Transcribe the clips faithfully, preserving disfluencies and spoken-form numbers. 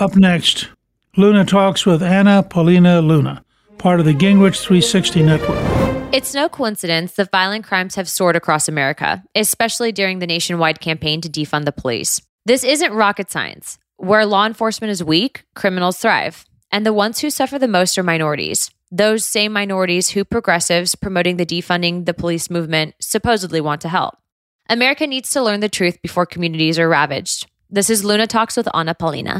Up next, Luna talks with Anna Paulina Luna, part of the Gingrich three sixty Network. It's no coincidence that violent crimes have soared across America, especially during the nationwide campaign to defund the police. This isn't rocket science. Where law enforcement is weak, criminals thrive. And the ones who suffer the most are minorities. Those same minorities who progressives promoting the defunding the police movement supposedly want to help. America needs to learn the truth before communities are ravaged. This is Luna Talks with Anna Paulina.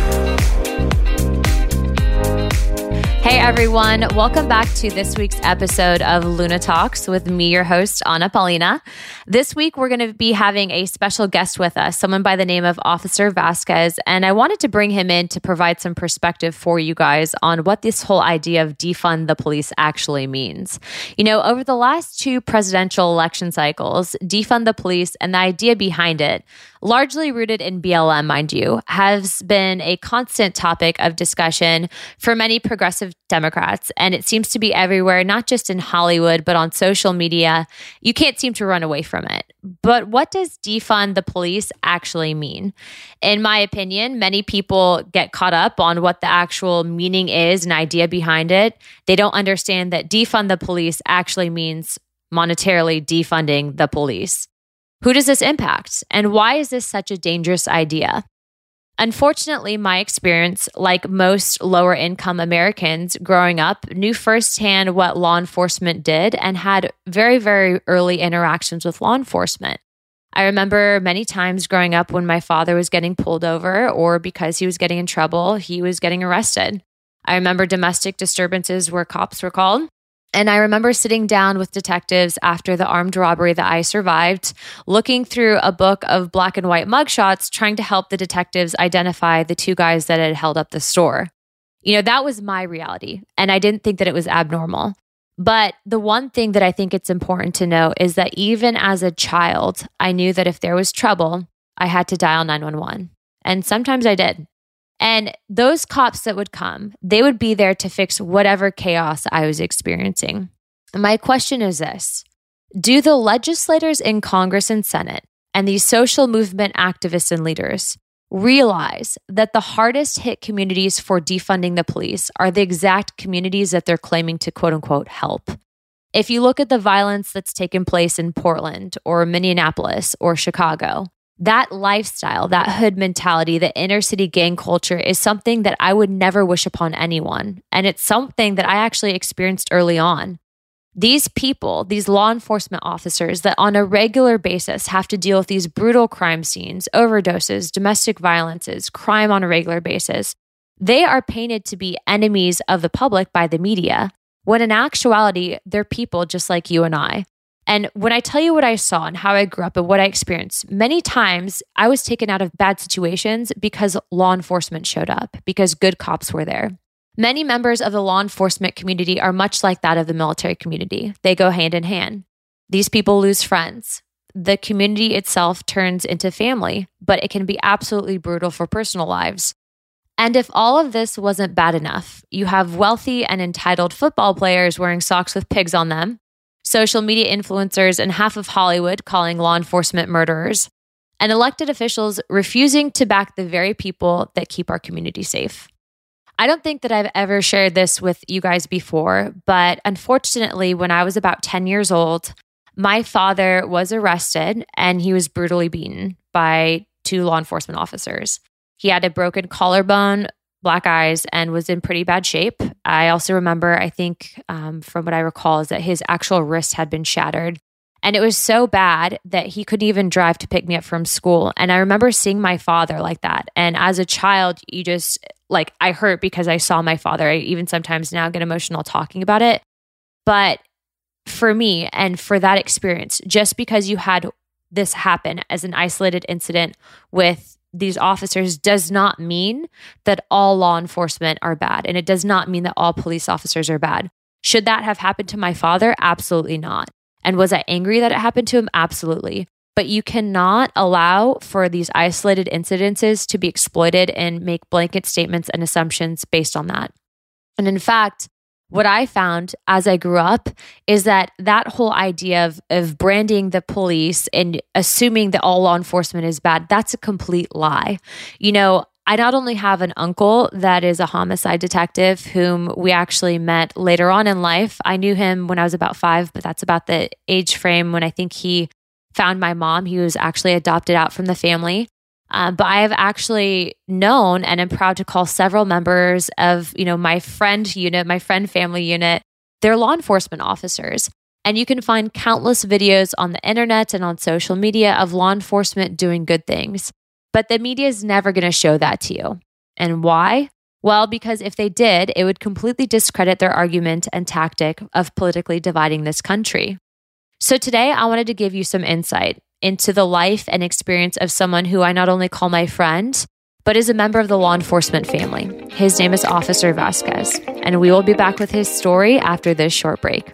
Hey everyone, welcome back to this week's episode of Luna Talks with me, your host, Anna Paulina. This week, we're going to be having a special guest with us, someone by the name of Officer Vasquez, and I wanted to bring him in to provide some perspective for you guys on what this whole idea of defund the police actually means. You know, over the last two presidential election cycles, defund the police and the idea behind it, largely rooted in B L M, mind you, has been a constant topic of discussion for many progressive Democrats, and it seems to be everywhere, not just in Hollywood, but on social media. You can't seem to run away from it. But what does defund the police actually mean? In my opinion, many people get caught up on what the actual meaning is and idea behind it. They don't understand that defund the police actually means monetarily defunding the police. Who does this impact? And why is this such a dangerous idea? Unfortunately, my experience, like most lower income Americans growing up, knew firsthand what law enforcement did and had very, very early interactions with law enforcement. I remember many times growing up when my father was getting pulled over or because he was getting in trouble, he was getting arrested. I remember domestic disturbances where cops were called. And I remember sitting down with detectives after the armed robbery that I survived, looking through a book of black and white mugshots, trying to help the detectives identify the two guys that had held up the store. You know, that was my reality, and I didn't think that it was abnormal. But the one thing that I think it's important to know is that even as a child, I knew that if there was trouble, I had to dial nine one one. And sometimes I did. And those cops that would come, they would be there to fix whatever chaos I was experiencing. My question is this: do the legislators in Congress and Senate and these social movement activists and leaders realize that the hardest hit communities for defunding the police are the exact communities that they're claiming to quote unquote help? If you look at the violence that's taken place in Portland or Minneapolis or Chicago, that lifestyle, that hood mentality, the inner city gang culture is something that I would never wish upon anyone. And it's something that I actually experienced early on. These people, these law enforcement officers that on a regular basis have to deal with these brutal crime scenes, overdoses, domestic violences, crime on a regular basis, they are painted to be enemies of the public by the media, when in actuality, they're people just like you and I. And when I tell you what I saw and how I grew up and what I experienced, many times I was taken out of bad situations because law enforcement showed up, because good cops were there. Many members of the law enforcement community are much like that of the military community. They go hand in hand. These people lose friends. The community itself turns into family, but it can be absolutely brutal for personal lives. And if all of this wasn't bad enough, you have wealthy and entitled football players wearing socks with pigs on them, social media influencers and half of Hollywood calling law enforcement murderers, and elected officials refusing to back the very people that keep our community safe. I don't think that I've ever shared this with you guys before, but unfortunately, when I was about ten years old, my father was arrested and he was brutally beaten by two law enforcement officers. He had a broken collarbone, black eyes, and was in pretty bad shape. I also remember, I think um, from what I recall, is that his actual wrist had been shattered. And it was so bad that he couldn't even drive to pick me up from school. And I remember seeing my father like that. And as a child, you just, like, I hurt because I saw my father. I even sometimes now get emotional talking about it. But for me and for that experience, just because you had this happen as an isolated incident with these officers does not mean that all law enforcement are bad. And it does not mean that all police officers are bad. Should that have happened to my father? Absolutely not. And was I angry that it happened to him? Absolutely. But you cannot allow for these isolated incidences to be exploited and make blanket statements and assumptions based on that. And in fact, what I found as I grew up is that that whole idea of, of branding the police and assuming that all law enforcement is bad, that's a complete lie. You know, I not only have an uncle that is a homicide detective whom we actually met later on in life. I knew him when I was about five, but that's about the age frame when I think he found my mom. He was actually adopted out from the family. Uh, but I have actually known and am proud to call several members of, you know, my friend unit, my friend family unit, they're law enforcement officers. And you can find countless videos on the internet and on social media of law enforcement doing good things. But the media is never going to show that to you. And why? Well, because if they did, it would completely discredit their argument and tactic of politically dividing this country. So today, I wanted to give you some insight into the life and experience of someone who I not only call my friend, but is a member of the law enforcement family. His name is Officer Vasquez, and we will be back with his story after this short break.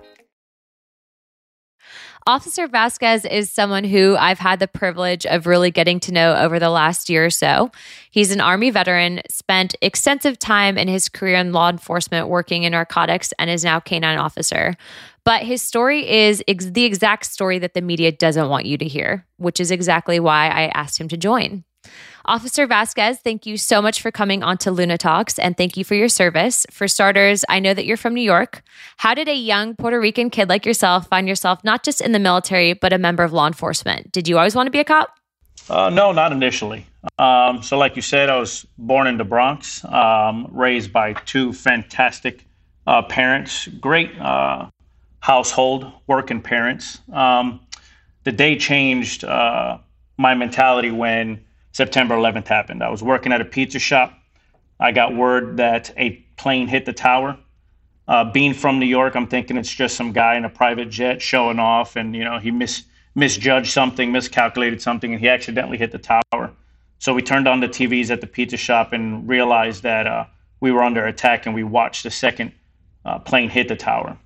Officer Vasquez is someone who I've had the privilege of really getting to know over the last year or so. He's an Army veteran, spent extensive time in his career in law enforcement working in narcotics, and is now K nine officer. But his story is ex- the exact story that the media doesn't want you to hear, which is exactly why I asked him to join. Officer Vasquez, thank you so much for coming on to Luna Talks, and thank you for your service. For starters, I know that you're from New York. How did a young Puerto Rican kid like yourself find yourself not just in the military, but a member of law enforcement? Did you always want to be a cop? Uh, no, not initially. Um, so like you said, I was born in the Bronx, um, raised by two fantastic uh, parents, great uh, household, working parents. Um, the day changed uh, my mentality when September eleventh happened. I was working at a pizza shop. I got word that a plane hit the tower. Uh, being from New York, I'm thinking it's just some guy in a private jet showing off, and you know he mis misjudged something, miscalculated something, and he accidentally hit the tower. So we turned on the T Vs at the pizza shop and realized that uh, we were under attack, and we watched the second uh, plane hit the tower.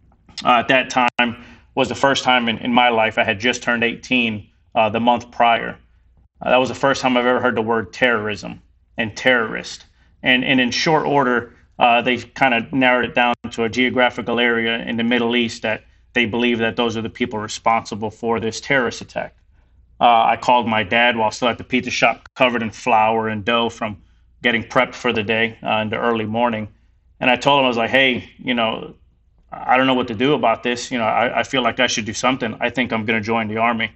Uh, at that time was the first time in, in my life. I had just turned eighteen uh, the month prior. Uh, that was the first time I've ever heard the word terrorism and terrorist. And, and in short order, uh, they kind of narrowed it down to a geographical area in the Middle East that they believe that those are the people responsible for this terrorist attack. Uh, I called my dad while still at the pizza shop, covered in flour and dough from getting prepped for the day uh, in the early morning. And I told him, I was like, hey, you know, I don't know what to do about this. You know, I, I feel like I should do something. I think I'm going to join the Army.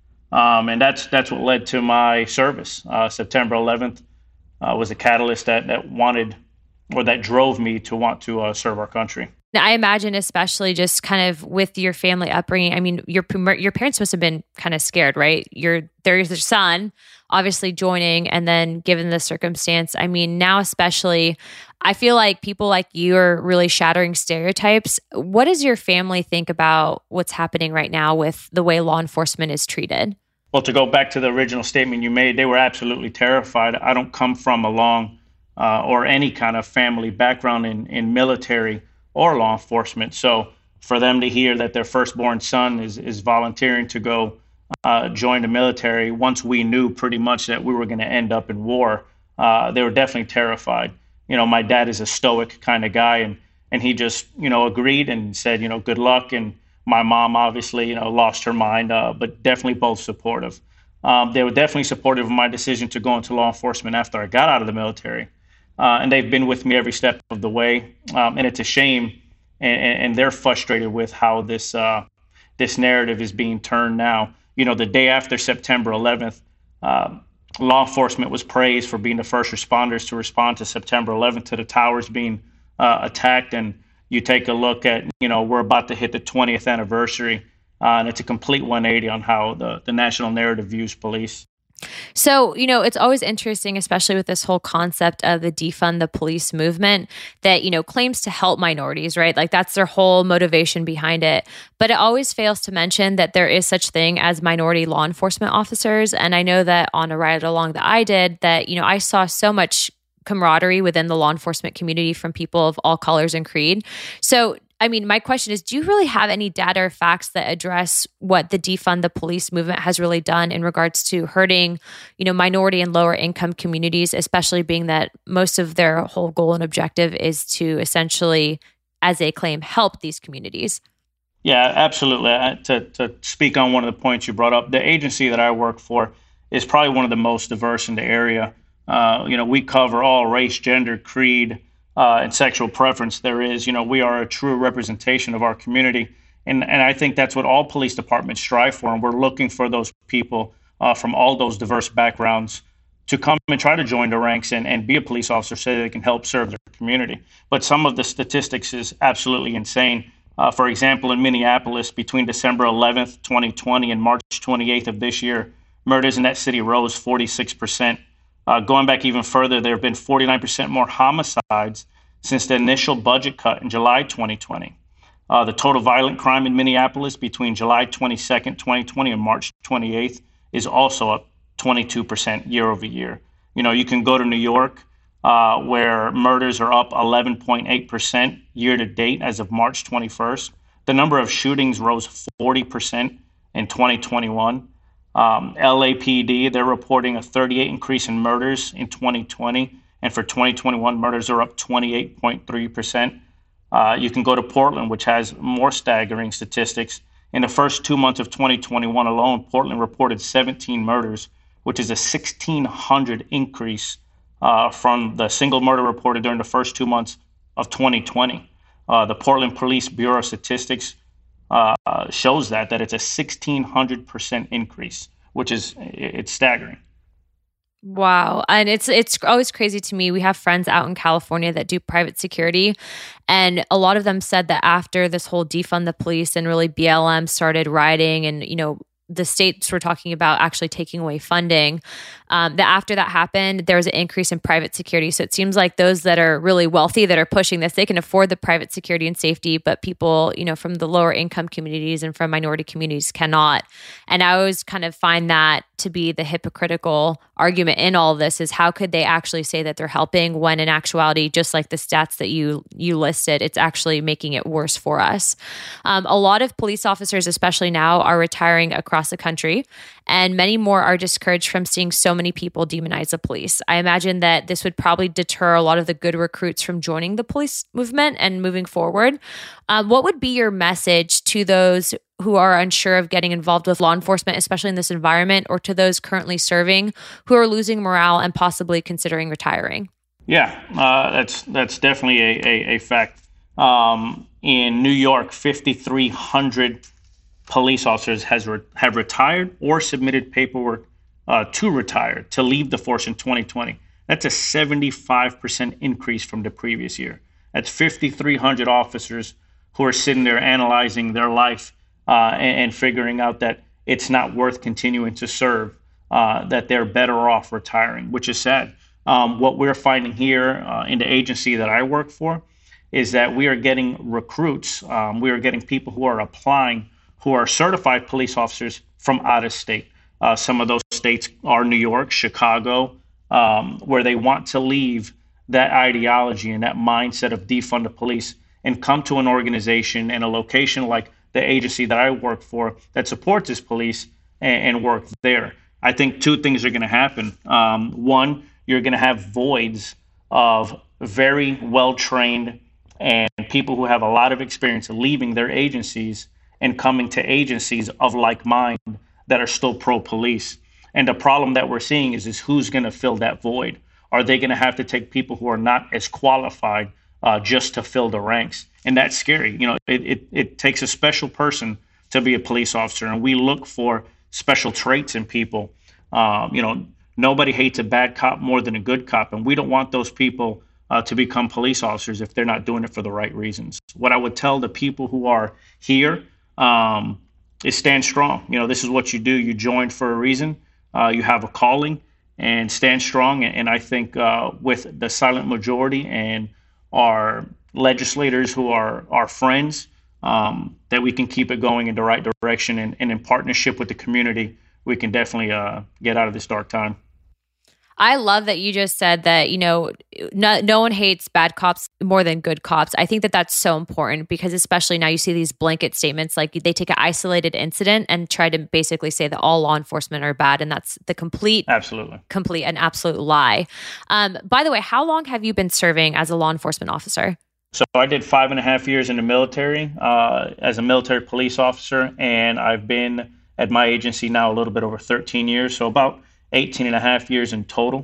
Um, and that's that's what led to my service. Uh, September eleventh uh, was the catalyst that that wanted or that drove me to want to uh, serve our country. Now, I imagine, especially just kind of with your family upbringing. I mean, your your parents must have been kind of scared, right? Your there's your son, obviously joining, and then given the circumstance, I mean, now especially, I feel like people like you are really shattering stereotypes. What does your family think about what's happening right now with the way law enforcement is treated? Well, to go back to the original statement you made, they were absolutely terrified. I don't come from a long uh, or any kind of family background in, in military or law enforcement. So for them to hear that their firstborn son is, is volunteering to go uh, join the military, once we knew pretty much that we were going to end up in war, uh, they were definitely terrified. You know, my dad is a stoic kind of guy, and and he just, you know, agreed and said, you know, good luck. And my mom obviously, you know, lost her mind, uh, but definitely both supportive. Um, they were definitely supportive of my decision to go into law enforcement after I got out of the military. Uh, and they've been with me every step of the way. Um, and it's a shame, and, and they're frustrated with how this uh, this narrative is being turned now. You know, the day after September eleventh, uh, law enforcement was praised for being the first responders to respond to September eleventh, to the towers being uh, attacked. And you take a look at, you know, we're about to hit the twentieth anniversary, uh, and it's a complete one eighty on how the, the national narrative views police. So, you know, it's always interesting, especially with this whole concept of the defund the police movement that, you know, claims to help minorities, right? Like that's their whole motivation behind it. But it always fails to mention that there is such thing as minority law enforcement officers. And I know that on a ride along that I did, that, you know, I saw so much camaraderie within the law enforcement community from people of all colors and creed. So, I mean, my question is, do you really have any data or facts that address what the defund the police movement has really done in regards to hurting, you know, minority and lower income communities, especially being that most of their whole goal and objective is to essentially, as they claim, help these communities? Yeah, absolutely. Uh, to, to speak on one of the points you brought up, the agency that I work for is probably one of the most diverse in the area. Uh, you know, we cover all race, gender, creed, uh, and sexual preference there is. You know, we are a true representation of our community. And, and I think that's what all police departments strive for. And we're looking for those people uh, from all those diverse backgrounds to come and try to join the ranks and, and be a police officer so they can help serve their community. But some of the statistics is absolutely insane. Uh, for example, in Minneapolis, between December eleventh, twenty twenty and March twenty-eighth of this year, murders in that city rose forty-six percent. Uh, going back even further, there have been forty-nine percent more homicides since the initial budget cut in July twenty twenty. Uh, the total violent crime in Minneapolis between July twenty-second, twenty twenty and March twenty-eighth is also up twenty-two percent year over year. You know, you can go to New York, uh, where murders are up eleven point eight percent year to date as of March twenty-first. The number of shootings rose forty percent in twenty twenty-one. Um, L A P D, they're reporting a thirty-eight increase in murders in twenty twenty. And for twenty twenty-one, murders are up twenty-eight point three percent. Uh, you can go to Portland, which has more staggering statistics. In the first two months of twenty twenty-one alone, Portland reported seventeen murders, which is a sixteen hundred increase uh, from the single murder reported during the first two months of twenty twenty. Uh, the Portland Police Bureau statistics uh, shows that, that it's a sixteen hundred percent increase, which is it's staggering. Wow. And it's it's always crazy to me. We have friends out in California that do private security. And a lot of them said that after this whole defund the police and really B L M started rioting and, you know, the states were talking about actually taking away funding, um, that after that happened, there was an increase in private security. So it seems like those that are really wealthy that are pushing this, they can afford the private security and safety, but people, you know, from the lower income communities and from minority communities cannot. And I always kind of find that to be the hypocritical argument in all of this is how could they actually say that they're helping when in actuality, just like the stats that you you listed, it's actually making it worse for us. Um, a lot of police officers, especially now, are retiring across the country, and many more are discouraged from seeing so many people demonize the police. I imagine that this would probably deter a lot of the good recruits from joining the police movement and moving forward. Um, what would be your message to those who are unsure of getting involved with law enforcement, especially in this environment, or to those currently serving who are losing morale and possibly considering retiring? Yeah, uh, that's that's definitely a, a, a fact. Um, in New York, fifty-three hundred police officers has re- have retired or submitted paperwork uh, to retire, to leave the force in twenty twenty. That's a seventy-five percent increase from the previous year. That's fifty-three hundred officers who are sitting there analyzing their life uh, and, and figuring out that it's not worth continuing to serve, uh, that they're better off retiring, which is sad. Um, what we're finding here uh, in the agency that I work for is that we are getting recruits. Um, we are getting people who are applying who are certified police officers from out of state. Uh, some of those states are New York, Chicago, um, where they want to leave that ideology and that mindset of defund the police and come to an organization and a location like the agency that I work for that supports this police and, and work there. I think two things are going to happen. Um, one, you're going to have voids of very well-trained and people who have a lot of experience leaving their agencies and coming to agencies of like mind that are still pro-police. And the problem that we're seeing is, is who's going to fill that void? Are they going to have to take people who are not as qualified uh, just to fill the ranks? And that's scary. You know, it, it, it takes a special person to be a police officer, and we look for special traits in people. Um, you know, nobody hates a bad cop more than a good cop, and we don't want those people uh, to become police officers if they're not doing it for the right reasons. What I would tell the people who are here um, is stand strong. You know, this is what you do. You joined for a reason. Uh, you have a calling, and stand strong. And, and I think uh, with the silent majority and our legislators who are our friends, um, that we can keep it going in the right direction. And, and in partnership with the community, we can definitely uh, get out of this dark time. I love that you just said that, you know, no, no one hates bad cops more than good cops. I think that that's so important because especially now you see these blanket statements, like they take an isolated incident and try to basically say that all law enforcement are bad. And that's the complete, absolutely complete and absolute lie. Um, by the way, how long have you been serving as a law enforcement officer? So I did five and a half years in the military uh, as a military police officer. And I've been at my agency now a little bit over thirteen years. So about eighteen and a half years in total.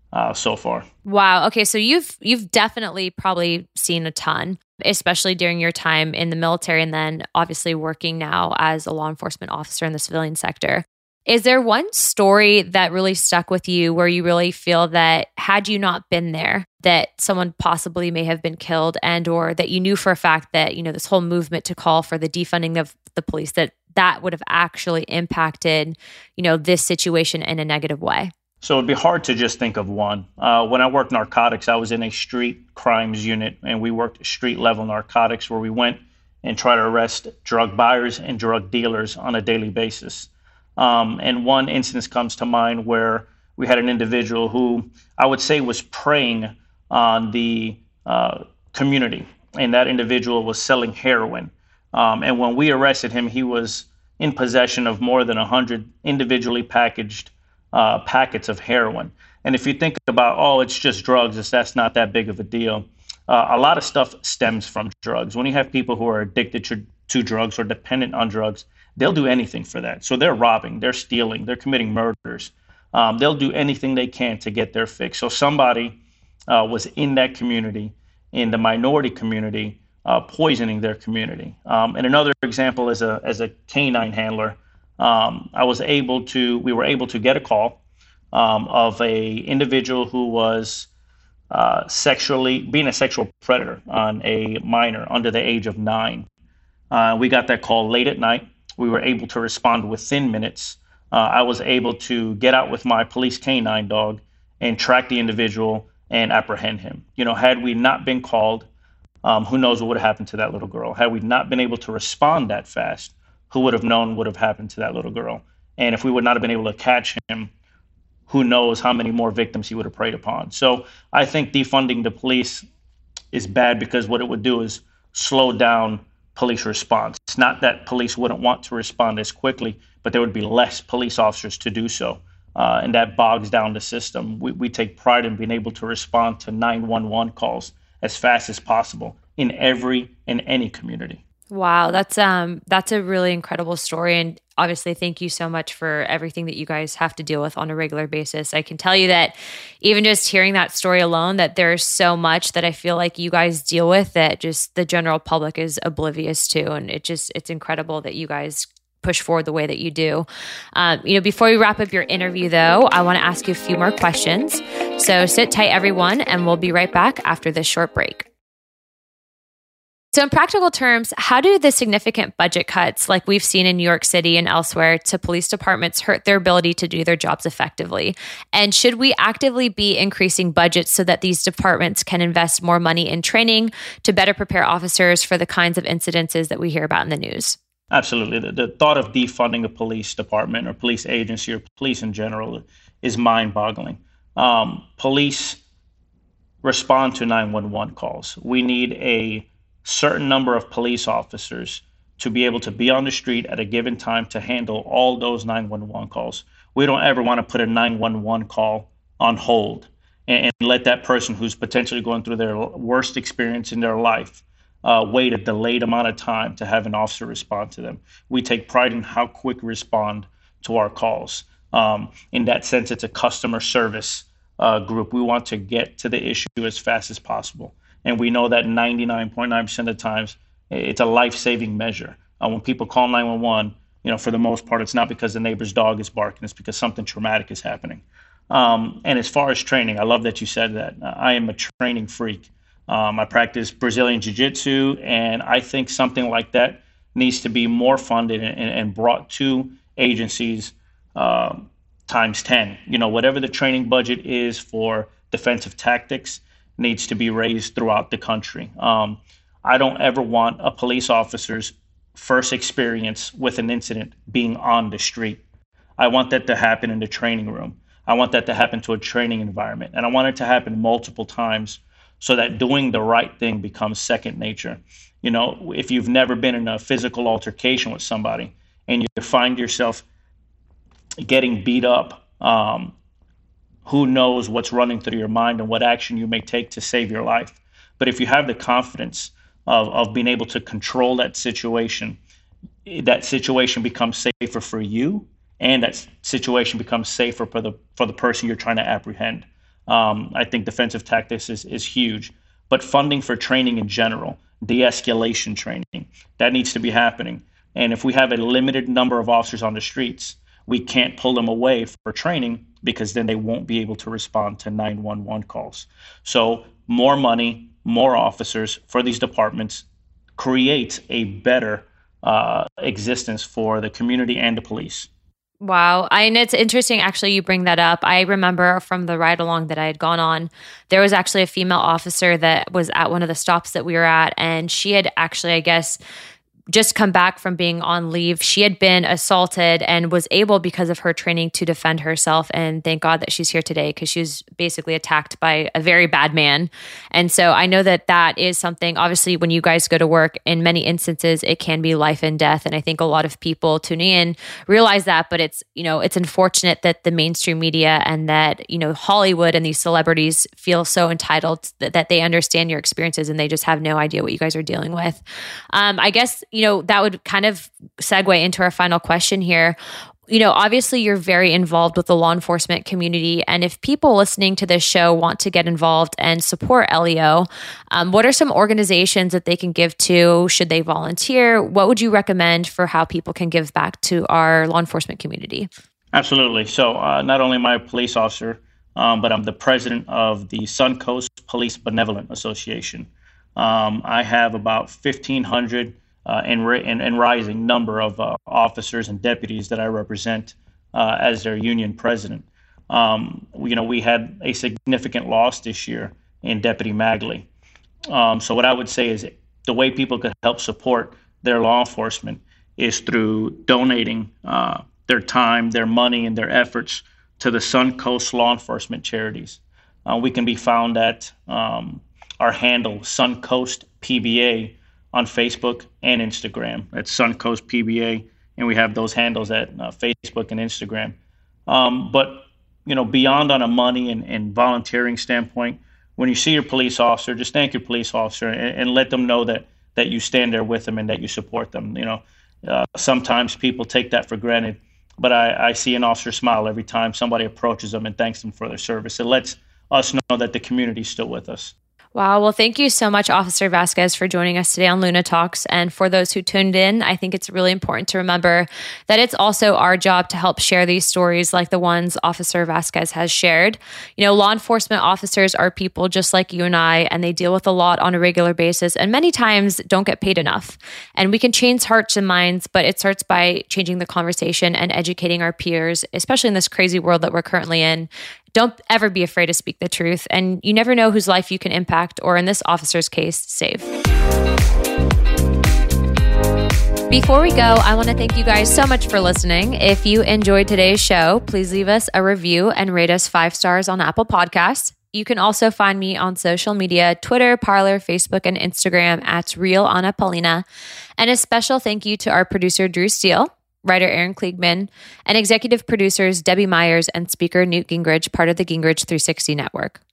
uh, so far. Wow. Okay, so you've you've definitely probably seen a ton, especially during your time in the military, and then obviously working now as a law enforcement officer in the civilian sector. Is there one story that really stuck with you where you really feel that had you not been there, that someone possibly may have been killed, and or that you knew for a fact that, you know, this whole movement to call for the defunding of the police, that that would have actually impacted, you know, this situation in a negative way? So it'd be hard to just think of one. Uh, when I worked narcotics, I was in a street crimes unit, and we worked street level narcotics where we went and tried to arrest drug buyers and drug dealers on a daily basis. Um, and one instance comes to mind where we had an individual who I would say was preying on the uh, community, and that individual was selling heroin. Um, and when we arrested him, he was in possession of more than one hundred individually packaged uh, packets of heroin. And if you think about, oh, it's just drugs, it's, that's not that big of a deal. Uh, a lot of stuff stems from drugs. When you have people who are addicted to, to drugs or dependent on drugs, they'll do anything for that. So they're robbing, they're stealing, they're committing murders. Um, they'll do anything they can to get their fix. So somebody uh, was in that community, in the minority community, uh, poisoning their community. Um, and another example is a as a canine handler. Um, I was able to, we were able to get a call um, of a individual who was uh, sexually, being a sexual predator on a minor under the age of nine. Uh, we got that call late at night. We were able to respond within minutes. Uh, I was able to get out with my police canine dog and track the individual and apprehend him. You know, had we not been called, um, who knows what would have happened to that little girl? Had we not been able to respond that fast, who would have known what would have happened to that little girl? And if we would not have been able to catch him, who knows how many more victims he would have preyed upon. So I think defunding the police is bad because what it would do is slow down police response. It's not that police wouldn't want to respond as quickly, but there would be less police officers to do so. Uh, and that bogs down the system. We, we take pride in being able to respond to nine one one calls as fast as possible in every and any community. Wow, that's um that's a really incredible story, and obviously thank you so much for everything that you guys have to deal with on a regular basis. I can tell you that even just hearing that story alone, that there's so much that I feel like you guys deal with that just the general public is oblivious to, and it just it's incredible that you guys push forward the way that you do. Um, you know, before we wrap up your interview, though, I want to ask you a few more questions. So sit tight, everyone, and we'll be right back after this short break. So in practical terms, how do the significant budget cuts like we've seen in New York City and elsewhere to police departments hurt their ability to do their jobs effectively? And should we actively be increasing budgets so that these departments can invest more money in training to better prepare officers for the kinds of incidences that we hear about in the news? Absolutely. The, the thought of defunding a police department or police agency or police in general is mind-boggling. Um, police respond to nine one one calls. We need a certain number of police officers to be able to be on the street at a given time to handle all those nine one one calls. We don't ever want to put a nine one one call on hold and, and let that person who's potentially going through their worst experience in their life uh, wait a delayed amount of time to have an officer respond to them. We take pride in how quick we respond to our calls. Um, in that sense, it's a customer service uh, group. We want to get to the issue as fast as possible. And we know that ninety-nine point nine percent of the times, it's a life-saving measure. Uh, when people call nine one one, you know, for the most part, it's not because the neighbor's dog is barking. It's because something traumatic is happening. Um, and as far as training, I love that you said that. Uh, I am a training freak. Um, I practice Brazilian Jiu-Jitsu, and I think something like that needs to be more funded and, and brought to agencies uh, times ten. You know, whatever the training budget is for defensive tactics needs to be raised throughout the country. Um, I don't ever want a police officer's first experience with an incident being on the street. I want that to happen in the training room. I want that to happen to a training environment. And I want it to happen multiple times so that doing the right thing becomes second nature. You know, if you've never been in a physical altercation with somebody and you find yourself getting beat up, um, who knows what's running through your mind and what action you may take to save your life. But if you have the confidence of, of being able to control that situation, that situation becomes safer for you, and that situation becomes safer for the for the person you're trying to apprehend. Um, I think defensive tactics is, is huge, but funding for training in general, de-escalation training, that needs to be happening. And if we have a limited number of officers on the streets, we can't pull them away for training because then they won't be able to respond to nine one one calls. So more money, more officers for these departments creates a better uh, existence for the community and the police. Wow. I, and it's interesting, actually, you bring that up. I remember from the ride along that I had gone on, there was actually a female officer that was at one of the stops that we were at. And she had actually, I guess, just come back from being on leave. She had been assaulted and was able, because of her training, to defend herself. And thank God that she's here today, because she was basically attacked by a very bad man. And so I know that that is something, obviously, when you guys go to work, in many instances, it can be life and death. And I think a lot of people tuning in realize that, but it's, you know, it's unfortunate that the mainstream media and that, you know, Hollywood and these celebrities feel so entitled that, that they understand your experiences and they just have no idea what you guys are dealing with. Um, I guess, you know, that would kind of segue into our final question here. You know, obviously you're very involved with the law enforcement community. And if people listening to this show want to get involved and support L E O, um, what are some organizations that they can give to? Should they volunteer? What would you recommend for how people can give back to our law enforcement community? Absolutely. So uh, not only am I a police officer, um, but I'm the president of the Suncoast Police Benevolent Association. Um, I have about fifteen hundred Uh, and, and, and rising number of uh, officers and deputies that I represent uh, as their union president. Um, we, you know, we had a significant loss this year in Deputy Magley. Um, so what I would say is the way people could help support their law enforcement is through donating uh, their time, their money, and their efforts to the Suncoast Law Enforcement Charities. Uh, we can be found at um, our handle, Suncoast P B A, on Facebook and Instagram. That's Suncoast P B A, and we have those handles at uh, Facebook and Instagram. Um, but, you know, beyond on a money and, and volunteering standpoint, when you see your police officer, just thank your police officer and, and let them know that that you stand there with them and that you support them. You know, uh, sometimes people take that for granted, but I, I see an officer smile every time somebody approaches them and thanks them for their service. It lets us know that the community is still with us. Wow. Well, thank you so much, Officer Vasquez, for joining us today on Luna Talks. And for those who tuned in, I think it's really important to remember that it's also our job to help share these stories like the ones Officer Vasquez has shared. You know, law enforcement officers are people just like you and I, and they deal with a lot on a regular basis and many times don't get paid enough. And we can change hearts and minds, but it starts by changing the conversation and educating our peers, especially in this crazy world that we're currently in. Don't ever be afraid to speak the truth, and you never know whose life you can impact, or in this officer's case, save. Before we go, I want to thank you guys so much for listening. If you enjoyed today's show, please leave us a review and rate us five stars on Apple Podcasts. You can also find me on social media, Twitter, Parler, Facebook, and Instagram at Real Ana Paulina. And a special thank you to our producer, Drew Steele, writer Aaron Kliegman, and executive producers Debbie Myers and speaker Newt Gingrich, part of the Gingrich three sixty Network.